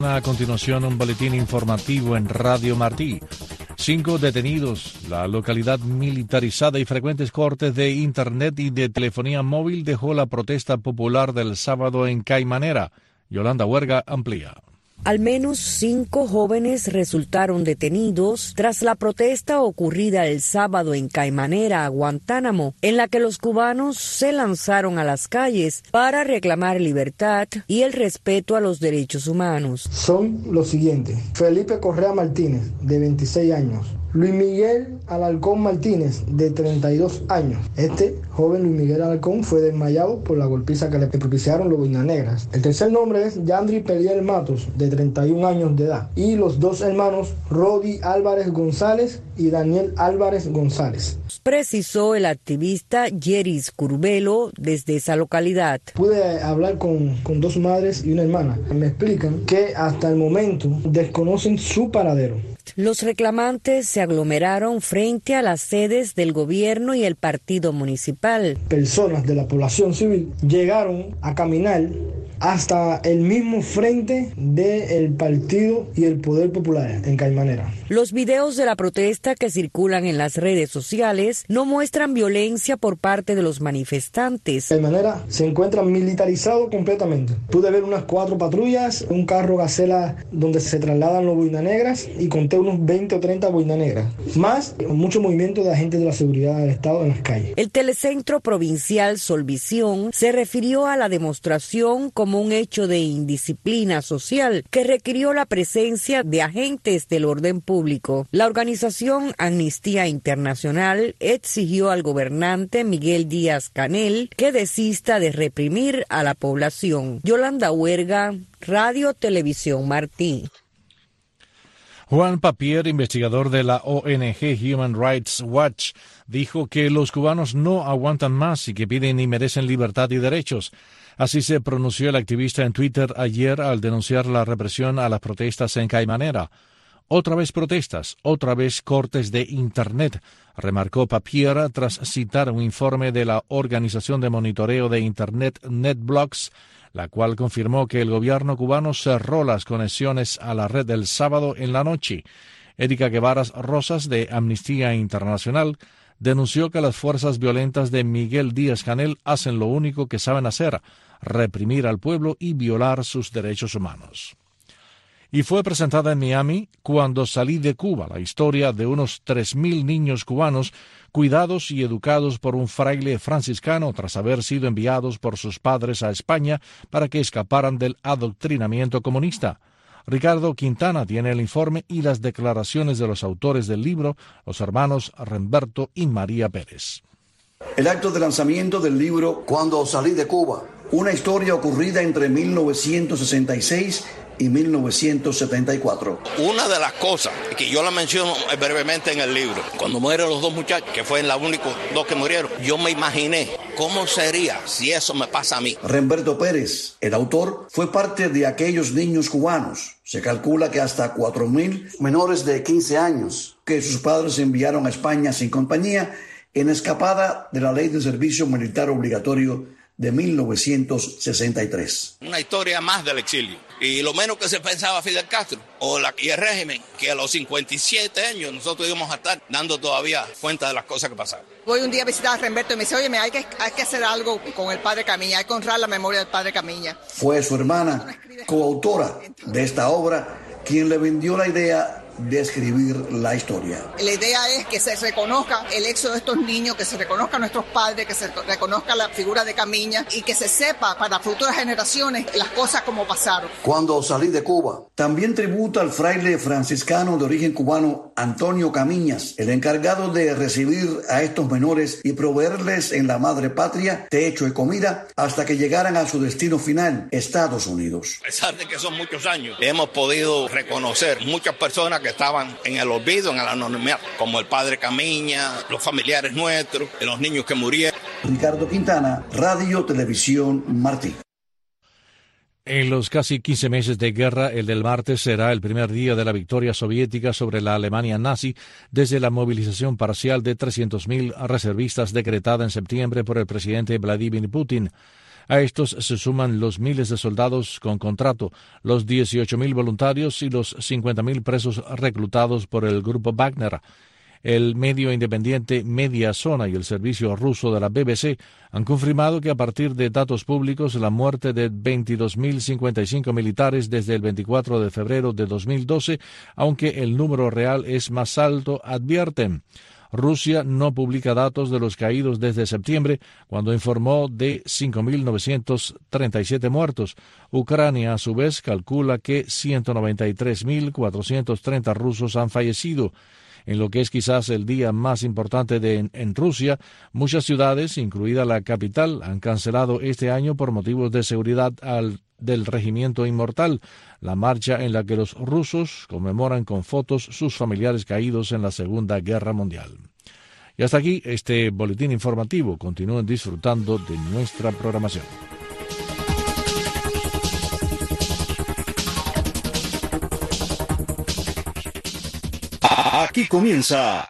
A continuación, un boletín informativo en Radio Martí. 5 detenidos. La localidad militarizada y frecuentes cortes de Internet y de telefonía móvil dejó la protesta popular del sábado en Caimanera. Yolanda Huerga amplía. Al menos 5 jóvenes resultaron detenidos tras la protesta ocurrida el sábado en Caimanera, Guantánamo, en la que los cubanos se lanzaron a las calles para reclamar libertad y el respeto a los derechos humanos. Son los siguientes: Felipe Correa Martínez, de 26 años. Luis Miguel Alarcón Martínez, de 32 años. Este joven Luis Miguel Alarcón fue desmayado por la golpiza que le propiciaron los Boinas Negras. El tercer nombre es Yandri Peliel Matos, de 31 años de edad. Y los 2 hermanos, Rodi Álvarez González y Daniel Álvarez González. Precisó el activista Yeris Curbelo desde esa localidad. Pude hablar con 2 madres y una hermana. Me explican que hasta el momento desconocen su paradero. Los reclamantes se aglomeraron frente a las sedes del gobierno y el partido municipal. Personas de la población civil llegaron a caminar hasta el mismo frente del partido y el Poder Popular en Caimanera. Los videos de la protesta que circulan en las redes sociales no muestran violencia por parte de los manifestantes. Caimanera se encuentra militarizado completamente. Pude ver unas 4 patrullas, un carro gacela donde se trasladan los Boinas Negras y conté unos 20 o 30 Boinas Negras. Más mucho movimiento de agentes de la seguridad del Estado en las calles. El Telecentro Provincial Solvisión se refirió a la demostración como un hecho de indisciplina social que requirió la presencia de agentes del orden público. La organización Amnistía Internacional exigió al gobernante Miguel Díaz-Canel que desista de reprimir a la población. Yolanda Huerga, Radio Televisión Martí. Juan Papier, investigador de la ONG Human Rights Watch, dijo que los cubanos no aguantan más y que piden y merecen libertad y derechos. Así se pronunció el activista en Twitter ayer al denunciar la represión a las protestas en Caimanera. Otra vez protestas, otra vez cortes de Internet, remarcó Papier tras citar un informe de la Organización de Monitoreo de Internet NetBlocks, la cual confirmó que el gobierno cubano cerró las conexiones a la red el sábado en la noche. Erika Guevara Rosas, de Amnistía Internacional, denunció que las fuerzas violentas de Miguel Díaz-Canel hacen lo único que saben hacer: reprimir al pueblo y violar sus derechos humanos. Y fue presentada en Miami Cuando salí de Cuba, la historia de unos 3.000 niños cubanos cuidados y educados por un fraile franciscano tras haber sido enviados por sus padres a España para que escaparan del adoctrinamiento comunista. Ricardo Quintana tiene el informe y las declaraciones de los autores del libro, los hermanos Remberto y María Pérez. El acto de lanzamiento del libro Cuando salí de Cuba, una historia ocurrida entre 1966 y 1974. Una de las cosas que yo la menciono brevemente en el libro, cuando mueren los 2 muchachos, que fue la única 2 que murieron, yo me imaginé cómo sería si eso me pasa a mí. Remberto Pérez, el autor, fue parte de aquellos niños cubanos. Se calcula que hasta 4.000 menores de 15 años que sus padres enviaron a España sin compañía en escapada de la Ley de Servicio Militar Obligatorio de 1963. Una historia más del exilio. Y lo menos que se pensaba Fidel Castro y el régimen, que a los 57 años nosotros íbamos a estar dando todavía cuenta de las cosas que pasaron. Voy un día a visitar a Remberto y me dice: oye, hay que hacer algo con el padre Camiña, hay que honrar la memoria del padre Camiña. Fue su hermana, coautora de esta obra, quien le vendió la idea de escribir la historia. La idea es que se reconozca el éxodo de estos niños, que se reconozca a nuestros padres, que se reconozca la figura de Camiña y que se sepa para futuras generaciones las cosas como pasaron. Cuando salí de Cuba, también tributa al fraile franciscano de origen cubano Antonio Camiñas, el encargado de recibir a estos menores y proveerles en la madre patria techo y comida hasta que llegaran a su destino final, Estados Unidos. A pesar de que son muchos años, hemos podido reconocer muchas personas que estaban en el olvido, en el anonimato, como el padre Camiña, los familiares nuestros, los niños que murieron. Ricardo Quintana, Radio Televisión Martí. En los casi 15 meses de guerra, el del martes será el primer día de la victoria soviética sobre la Alemania nazi desde la movilización parcial de 300.000 reservistas decretada en septiembre por el presidente Vladimir Putin. A estos se suman los miles de soldados con contrato, los 18.000 voluntarios y los 50.000 presos reclutados por el grupo Wagner. El medio independiente Media Zona y el servicio ruso de la BBC han confirmado que a partir de datos públicos la muerte de 22.055 militares desde el 24 de febrero de 2012, aunque el número real es más alto, advierten. Rusia no publica datos de los caídos desde septiembre, cuando informó de 5.937 muertos. Ucrania, a su vez, calcula que 193.430 rusos han fallecido. En lo que es quizás el día más importante en Rusia, muchas ciudades, incluida la capital, han cancelado este año por motivos de seguridad del Regimiento Inmortal, la marcha en la que los rusos conmemoran con fotos sus familiares caídos en la Segunda Guerra Mundial. Y hasta aquí este boletín informativo. Continúen disfrutando de nuestra programación. Aquí comienza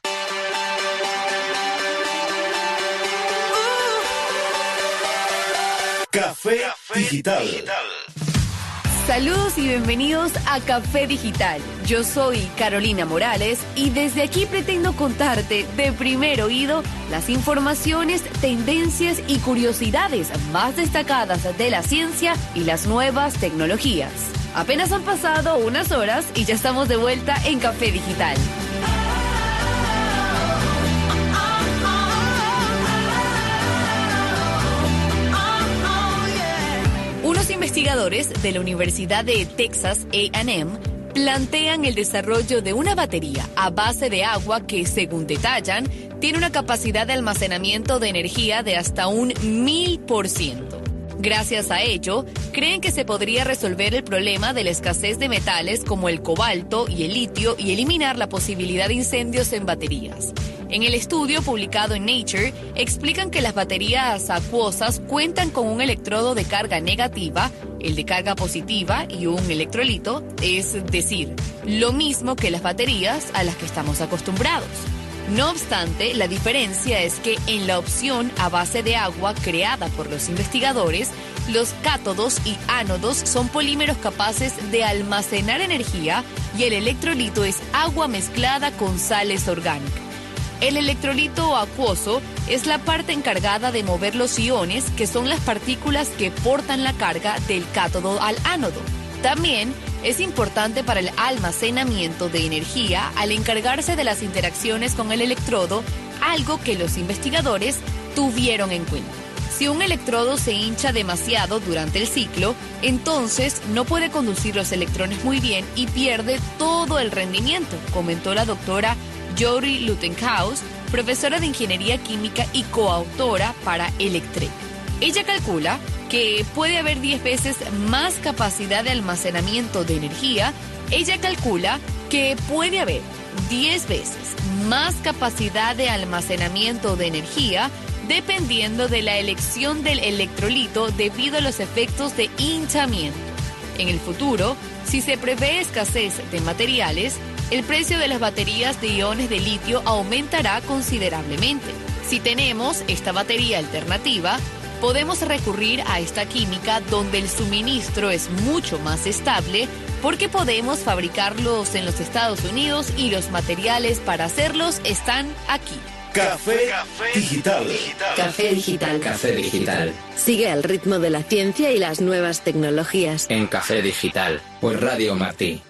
Café Digital. Saludos y bienvenidos a Café Digital. Yo soy Carolina Morales y desde aquí pretendo contarte de primer oído las informaciones, tendencias y curiosidades más destacadas de la ciencia y las nuevas tecnologías. Apenas han pasado unas horas y ya estamos de vuelta en Café Digital. Unos investigadores de la Universidad de Texas A&M plantean el desarrollo de una batería a base de agua que, según detallan, tiene una capacidad de almacenamiento de energía de hasta un 1000%. Gracias a ello, creen que se podría resolver el problema de la escasez de metales como el cobalto y el litio y eliminar la posibilidad de incendios en baterías. En el estudio publicado en Nature, explican que las baterías acuosas cuentan con un electrodo de carga negativa, el de carga positiva y un electrolito, es decir, lo mismo que las baterías a las que estamos acostumbrados. No obstante, la diferencia es que en la opción a base de agua creada por los investigadores, los cátodos y ánodos son polímeros capaces de almacenar energía y el electrolito es agua mezclada con sales orgánicas. El electrolito acuoso es la parte encargada de mover los iones, que son las partículas que portan la carga del cátodo al ánodo. También es importante para el almacenamiento de energía al encargarse de las interacciones con el electrodo, algo que los investigadores tuvieron en cuenta. Si un electrodo se hincha demasiado durante el ciclo, entonces no puede conducir los electrones muy bien y pierde todo el rendimiento, comentó la doctora Jori Luttenhaus, profesora de Ingeniería Química y coautora para Electrek. Ella calcula que puede haber 10 veces más capacidad de almacenamiento de energía. Ella calcula que puede haber 10 veces más capacidad de almacenamiento de energía dependiendo de la elección del electrolito debido a los efectos de hinchamiento. En el futuro, si se prevé escasez de materiales, el precio de las baterías de iones de litio aumentará considerablemente. Si tenemos esta batería alternativa, podemos recurrir a esta química donde el suministro es mucho más estable porque podemos fabricarlos en los Estados Unidos y los materiales para hacerlos están aquí. Café Digital. Café Digital. Café Digital. Sigue al ritmo de la ciencia y las nuevas tecnologías. En Café Digital, por Radio Martí.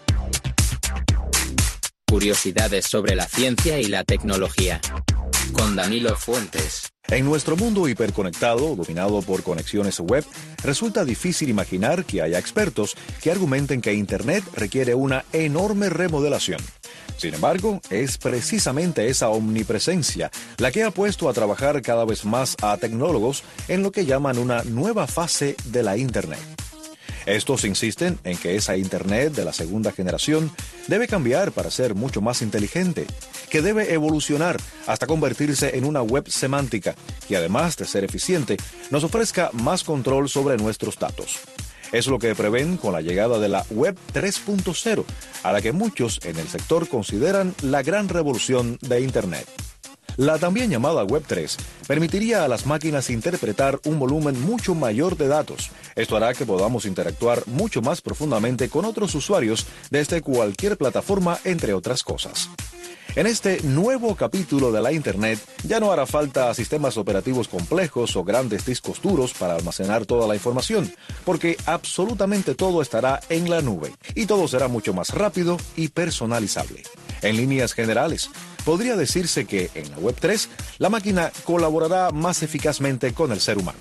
Curiosidades sobre la ciencia y la tecnología. Con Danilo Fuentes. En nuestro mundo hiperconectado, dominado por conexiones web, resulta difícil imaginar que haya expertos que argumenten que Internet requiere una enorme remodelación. Sin embargo, es precisamente esa omnipresencia la que ha puesto a trabajar cada vez más a tecnólogos en lo que llaman una nueva fase de la Internet. Estos insisten en que esa Internet de la segunda generación debe cambiar para ser mucho más inteligente, que debe evolucionar hasta convertirse en una web semántica, que además de ser eficiente, nos ofrezca más control sobre nuestros datos. Es lo que prevén con la llegada de la Web 3.0, a la que muchos en el sector consideran la gran revolución de Internet. La también llamada Web 3 permitiría a las máquinas interpretar un volumen mucho mayor de datos. Esto hará que podamos interactuar mucho más profundamente con otros usuarios desde cualquier plataforma, entre otras cosas. En este nuevo capítulo de la Internet ya no hará falta sistemas operativos complejos o grandes discos duros para almacenar toda la información, porque absolutamente todo estará en la nube y todo será mucho más rápido y personalizable. En líneas generales, podría decirse que en la Web 3 la máquina colaborará más eficazmente con el ser humano.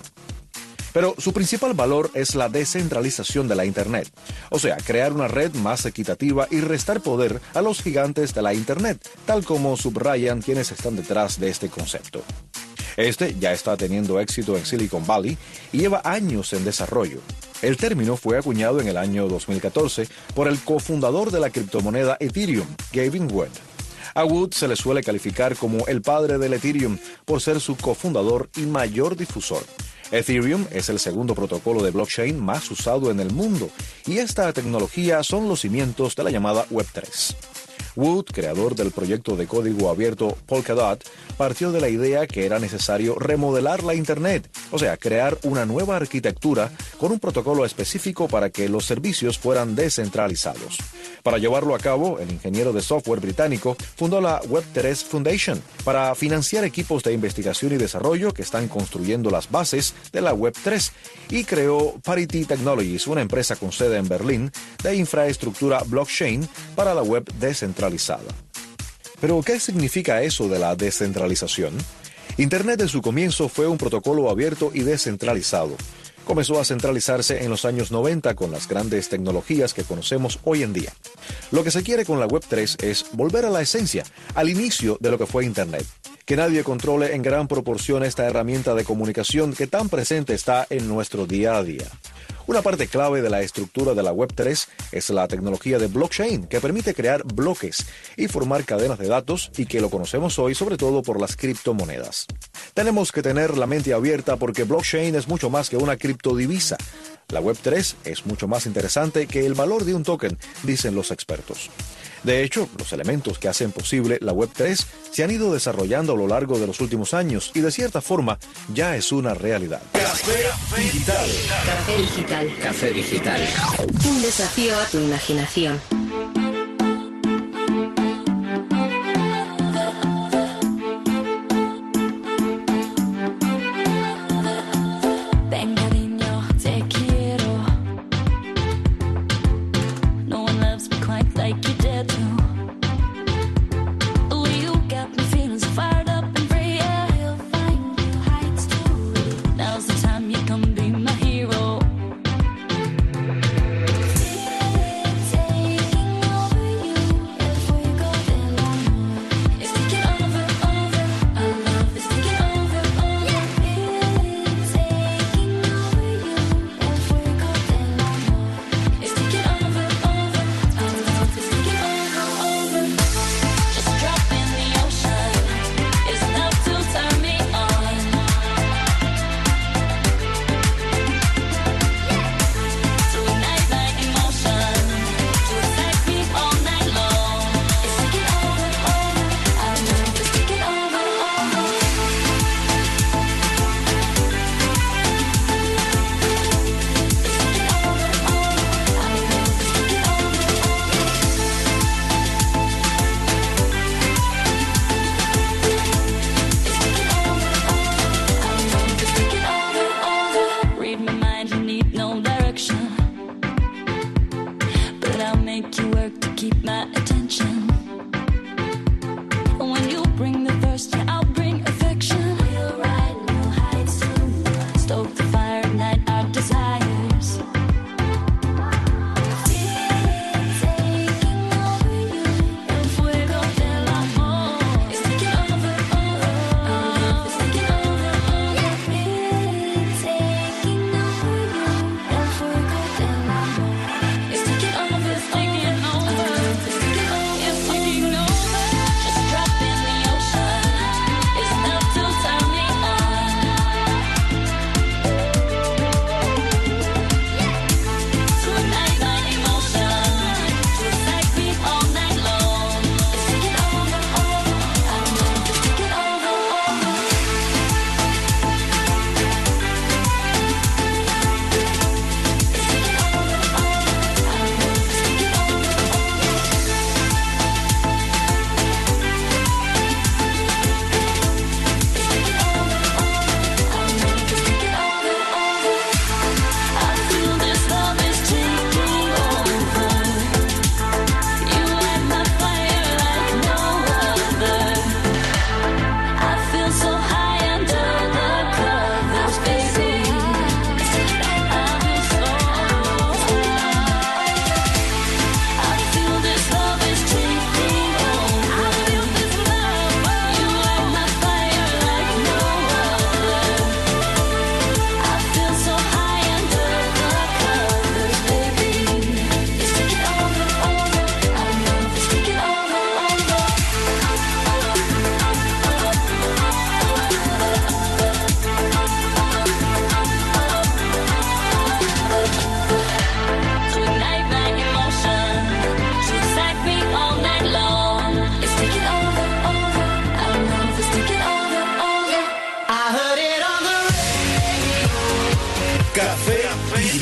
Pero su principal valor es la descentralización de la Internet, o sea, crear una red más equitativa y restar poder a los gigantes de la Internet, tal como subrayan quienes están detrás de este concepto. Este ya está teniendo éxito en Silicon Valley y lleva años en desarrollo. El término fue acuñado en el año 2014 por el cofundador de la criptomoneda Ethereum, Gavin Wood. A Wood se le suele calificar como el padre del Ethereum por ser su cofundador y mayor difusor. Ethereum es el segundo protocolo de blockchain más usado en el mundo y esta tecnología son los cimientos de la llamada Web 3. Wood, creador del proyecto de código abierto Polkadot, partió de la idea que era necesario remodelar la Internet, o sea, crear una nueva arquitectura con un protocolo específico para que los servicios fueran descentralizados. Para llevarlo a cabo, el ingeniero de software británico fundó la Web3 Foundation para financiar equipos de investigación y desarrollo que están construyendo las bases de la Web3 y creó Parity Technologies, una empresa con sede en Berlín de infraestructura blockchain para la web descentralizada. Pero, ¿qué significa eso de la descentralización? Internet en su comienzo fue un protocolo abierto y descentralizado. Comenzó a centralizarse en los años 90 con las grandes tecnologías que conocemos hoy en día. Lo que se quiere con la Web 3 es volver a la esencia, al inicio de lo que fue Internet. Que nadie controle en gran proporción esta herramienta de comunicación que tan presente está en nuestro día a día. Una parte clave de la estructura de la Web 3 es la tecnología de blockchain, que permite crear bloques y formar cadenas de datos y que lo conocemos hoy sobre todo por las criptomonedas. Tenemos que tener la mente abierta porque blockchain es mucho más que una criptodivisa. La Web 3 es mucho más interesante que el valor de un token, dicen los expertos. De hecho, los elementos que hacen posible la Web 3 se han ido desarrollando a lo largo de los últimos años y de cierta forma ya es una realidad. Café Digital. Café Digital. Café Digital. Un desafío a tu imaginación.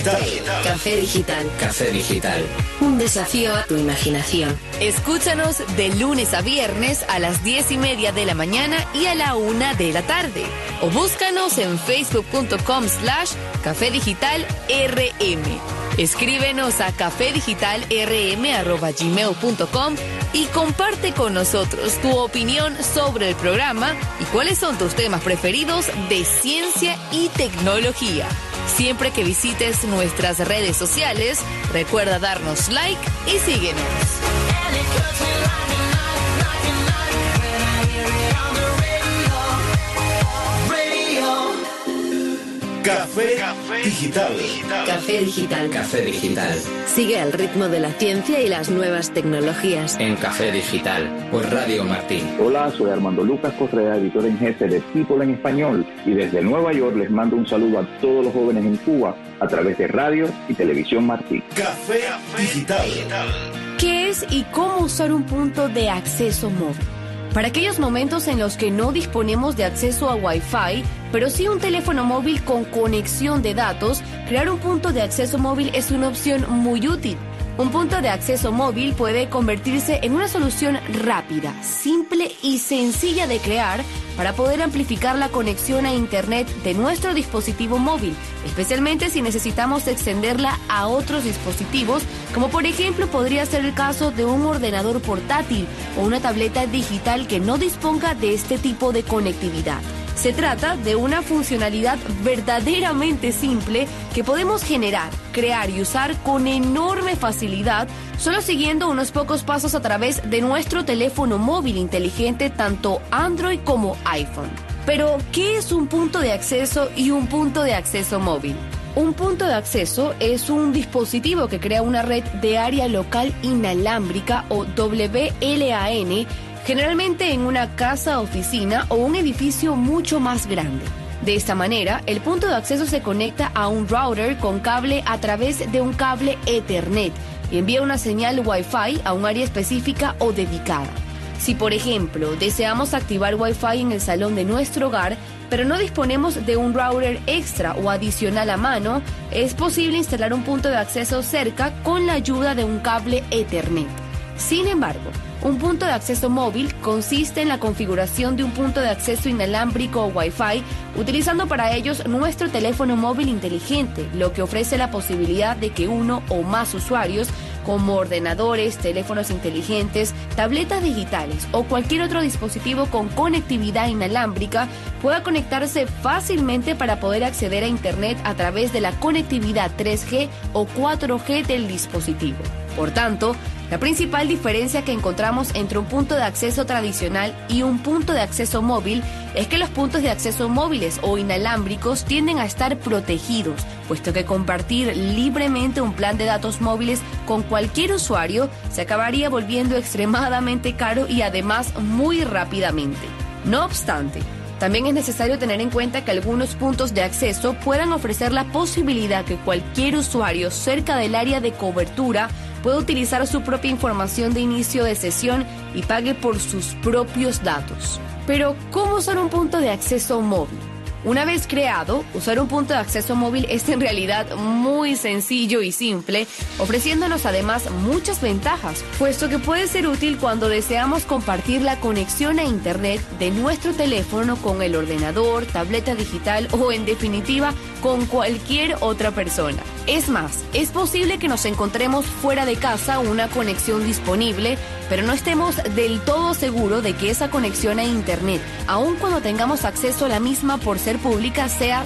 Digital. Café Digital. Café Digital. Un desafío a tu imaginación. Escúchanos de lunes a viernes a las 10:30 de la mañana y a la 1 de la tarde. O búscanos en facebook.com/Café Digital RM. Escríbenos a cafedigitalrm@gmail.com y comparte con nosotros tu opinión sobre el programa y cuáles son tus temas preferidos de ciencia y tecnología. Siempre que visites nuestras redes sociales, recuerda darnos like y síguenos. Café Digital. Café Digital. Café Digital. Sigue el ritmo de la ciencia y las nuevas tecnologías. En Café Digital, por Radio Martí. Hola, soy Armando Lucas Correa, editor en jefe de People en Español, y desde Nueva York les mando un saludo a todos los jóvenes en Cuba a través de Radio y Televisión Martí. Café Digital. ¿Qué es y cómo usar un punto de acceso móvil? Para aquellos momentos en los que no disponemos de acceso a Wi-Fi, pero sí un teléfono móvil con conexión de datos, crear un punto de acceso móvil es una opción muy útil. Un punto de acceso móvil puede convertirse en una solución rápida, simple y sencilla de crear para poder amplificar la conexión a Internet de nuestro dispositivo móvil, especialmente si necesitamos extenderla a otros dispositivos, como por ejemplo podría ser el caso de un ordenador portátil o una tableta digital que no disponga de este tipo de conectividad. Se trata de una funcionalidad verdaderamente simple que podemos generar, crear y usar con enorme facilidad, solo siguiendo unos pocos pasos a través de nuestro teléfono móvil inteligente, tanto Android como iPhone. Pero, ¿qué es un punto de acceso y un punto de acceso móvil? Un punto de acceso es un dispositivo que crea una red de área local inalámbrica o WLAN, generalmente en una casa, oficina o un edificio mucho más grande. De esta manera, el punto de acceso se conecta a un router con cable a través de un cable Ethernet y envía una señal Wi-Fi a un área específica o dedicada. Si, por ejemplo, deseamos activar Wi-Fi en el salón de nuestro hogar, pero no disponemos de un router extra o adicional a mano, es posible instalar un punto de acceso cerca con la ayuda de un cable Ethernet. Sin embargo, un punto de acceso móvil consiste en la configuración de un punto de acceso inalámbrico o Wi-Fi, utilizando para ellos nuestro teléfono móvil inteligente, lo que ofrece la posibilidad de que uno o más usuarios, como ordenadores, teléfonos inteligentes, tabletas digitales o cualquier otro dispositivo con conectividad inalámbrica, pueda conectarse fácilmente para poder acceder a Internet a través de la conectividad 3G o 4G del dispositivo. Por tanto, la principal diferencia que encontramos entre un punto de acceso tradicional y un punto de acceso móvil es que los puntos de acceso móviles o inalámbricos tienden a estar protegidos, puesto que compartir libremente un plan de datos móviles con cualquier usuario se acabaría volviendo extremadamente caro y además muy rápidamente. No obstante, también es necesario tener en cuenta que algunos puntos de acceso puedan ofrecer la posibilidad que cualquier usuario cerca del área de cobertura pueda utilizar su propia información de inicio de sesión y pague por sus propios datos. Pero, ¿cómo usar un punto de acceso móvil? Una vez creado, usar un punto de acceso móvil es en realidad muy sencillo y simple, ofreciéndonos además muchas ventajas, puesto que puede ser útil cuando deseamos compartir la conexión a Internet de nuestro teléfono con el ordenador, tableta digital o, en definitiva, con cualquier otra persona. Es más, es posible que nos encontremos fuera de casa una conexión disponible, pero no estemos del todo seguros de que esa conexión a Internet, aun cuando tengamos acceso a la misma por ser pública, sea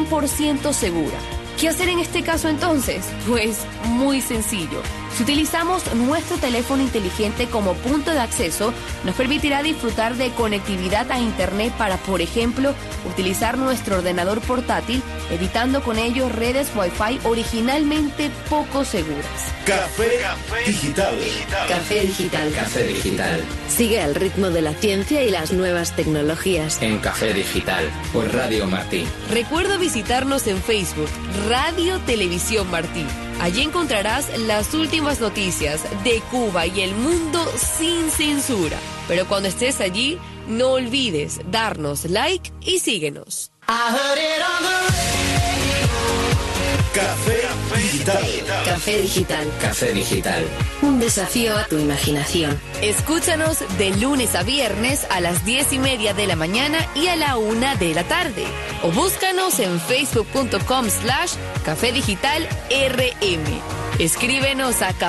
100% segura. ¿Qué hacer en este caso entonces? Pues muy sencillo. Si utilizamos nuestro teléfono inteligente como punto de acceso, nos permitirá disfrutar de conectividad a Internet para, por ejemplo, utilizar nuestro ordenador portátil, evitando con ello redes Wi-Fi originalmente poco seguras. Café Digital. Café Digital. Café Digital. Sigue el ritmo de la ciencia y las nuevas tecnologías. En Café Digital, por Radio Martí. Recuerda visitarnos en Facebook, Radio Televisión Martí. Allí encontrarás las últimas noticias de Cuba y el mundo sin censura. Pero cuando estés allí, no olvides darnos like y síguenos. I heard it on the radio. Café Digital. Café Digital. Café Digital. Un desafío a tu imaginación. Escúchanos de lunes a viernes a las 10:30 de la mañana y a la 1 de la tarde. O búscanos en facebook.com/Café Digital RM. Escríbenos a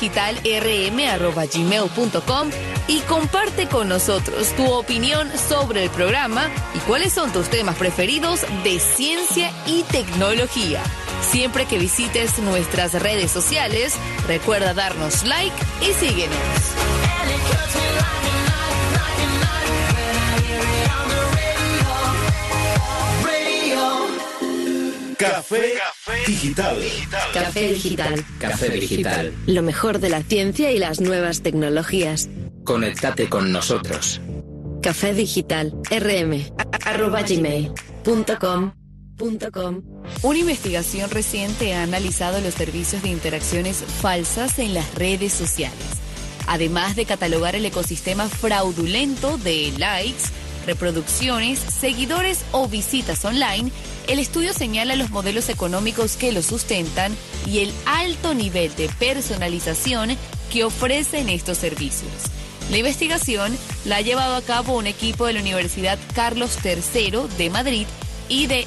cafedigitalrm@gmail.com y comparte con nosotros tu opinión sobre el programa y cuáles son tus temas preferidos de ciencia y tecnología. Siempre que visites nuestras redes sociales, recuerda darnos like y síguenos. Café Digital. Café Digital. Café Digital. Lo mejor de la ciencia y las nuevas tecnologías. Conéctate con nosotros. Café Digital rm@gmail.com. Una investigación reciente ha analizado los servicios de interacciones falsas en las redes sociales. Además de catalogar el ecosistema fraudulento de likes, reproducciones, seguidores o visitas online, el estudio señala los modelos económicos que lo sustentan y el alto nivel de personalización que ofrecen estos servicios. La investigación la ha llevado a cabo un equipo de la Universidad Carlos III de Madrid y de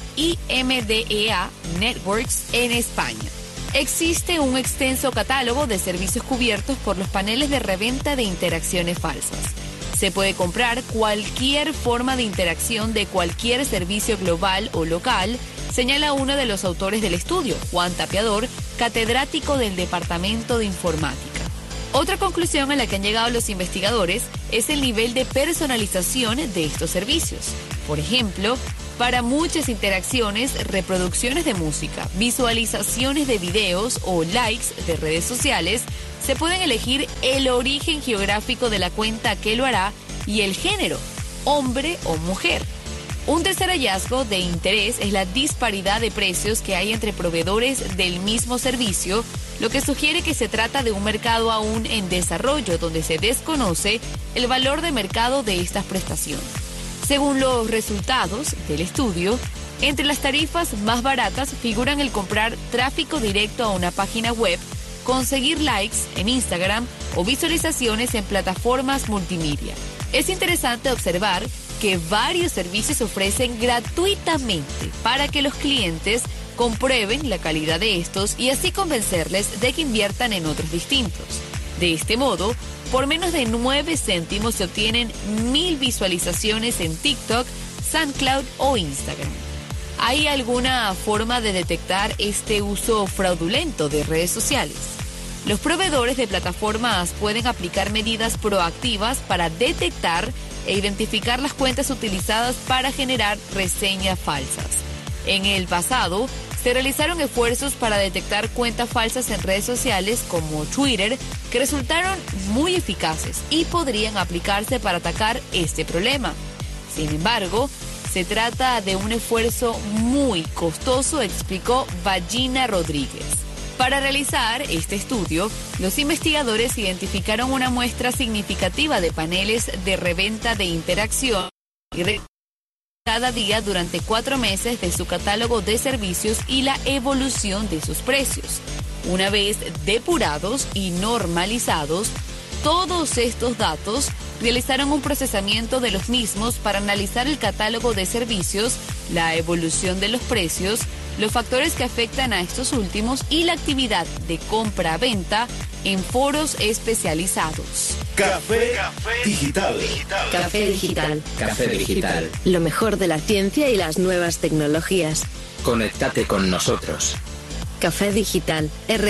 IMDEA Networks en España. Existe un extenso catálogo de servicios cubiertos por los paneles de reventa de interacciones falsas. Se puede comprar cualquier forma de interacción de cualquier servicio global o local, señala uno de los autores del estudio, Juan Tapiador, catedrático del Departamento de Informática. Otra conclusión a la que han llegado los investigadores es el nivel de personalización de estos servicios. Por ejemplo, para muchas interacciones, reproducciones de música, visualizaciones de videos o likes de redes sociales, se pueden elegir el origen geográfico de la cuenta que lo hará y el género, hombre o mujer. Un tercer hallazgo de interés es la disparidad de precios que hay entre proveedores del mismo servicio, lo que sugiere que se trata de un mercado aún en desarrollo donde se desconoce el valor de mercado de estas prestaciones. Según los resultados del estudio, entre las tarifas más baratas figuran el comprar tráfico directo a una página web, conseguir likes en Instagram o visualizaciones en plataformas multimedia. Es interesante observar que varios servicios ofrecen gratuitamente para que los clientes comprueben la calidad de estos y así convencerles de que inviertan en otros distintos. De este modo, por menos de 9 céntimos se obtienen 1000 visualizaciones en TikTok, SoundCloud o Instagram. ¿Hay alguna forma de detectar este uso fraudulento de redes sociales? Los proveedores de plataformas pueden aplicar medidas proactivas para detectar e identificar las cuentas utilizadas para generar reseñas falsas. En el pasado, se realizaron esfuerzos para detectar cuentas falsas en redes sociales como Twitter, que resultaron muy eficaces y podrían aplicarse para atacar este problema. Sin embargo, se trata de un esfuerzo muy costoso, explicó Vagina Rodríguez. Para realizar este estudio, los investigadores identificaron una muestra significativa de paneles de reventa de interacción y cada día durante 4 meses de su catálogo de servicios y la evolución de sus precios. Una vez depurados y normalizados, todos estos datos realizaron un procesamiento de los mismos para analizar el catálogo de servicios, la evolución de los precios, los factores que afectan a estos últimos y la actividad de compra-venta en foros especializados. Café Digital. Café Digital. Café Digital. Lo mejor de la ciencia y las nuevas tecnologías. Conéctate con nosotros. Café Digital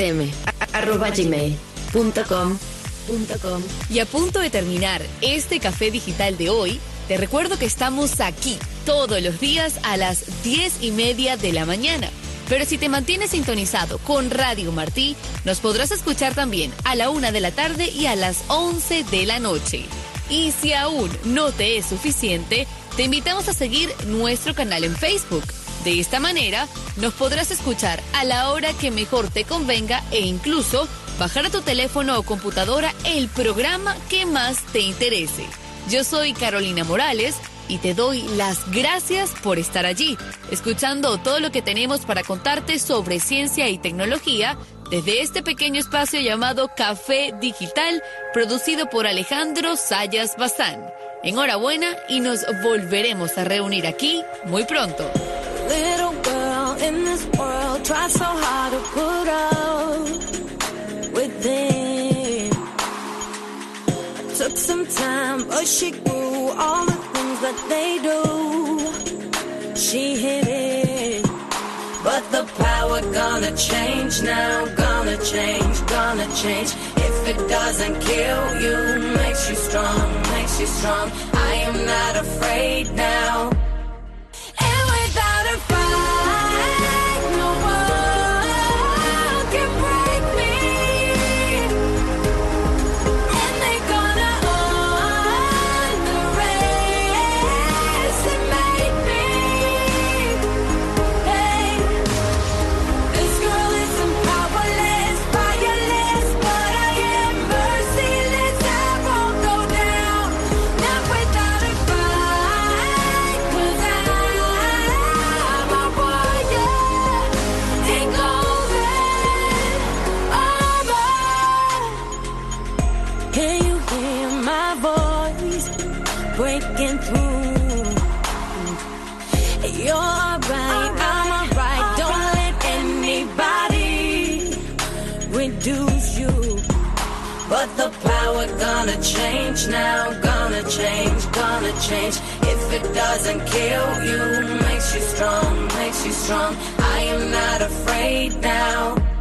rm@gmail.com. Y a punto de terminar este Café Digital de hoy, te recuerdo que estamos aquí todos los días a las 10:30 de la mañana. Pero si te mantienes sintonizado con Radio Martí, nos podrás escuchar también a la 1 de la tarde y a las 11 de la noche. Y si aún no te es suficiente, te invitamos a seguir nuestro canal en Facebook. De esta manera, nos podrás escuchar a la hora que mejor te convenga e incluso bajar a tu teléfono o computadora el programa que más te interese. Yo soy Carolina Morales y te doy las gracias por estar allí, escuchando todo lo que tenemos para contarte sobre ciencia y tecnología desde este pequeño espacio llamado Café Digital, producido por Alejandro Sayas Bazán. Enhorabuena y nos volveremos a reunir aquí muy pronto. Little girl in this world tried so hard to put up with them. Took some time, but she grew all the things that they do. She hit it, but the power gonna change now, gonna change, gonna change. If it doesn't kill you, makes you strong, makes you strong. I am not afraid now. And without a fight, no one can break me. And they're gonna underestimate me. Hey, this girl isn't powerless, fireless, but I am merciless. I won't go down, not without a fight, 'cause I'm a warrior, take over, over. Can you hear my voice breaking through? You're alright, I'm alright. Don't let anybody reduce you. But the power gonna change now, gonna change, gonna change. If it doesn't kill you, makes you strong, makes you strong. I am not afraid now.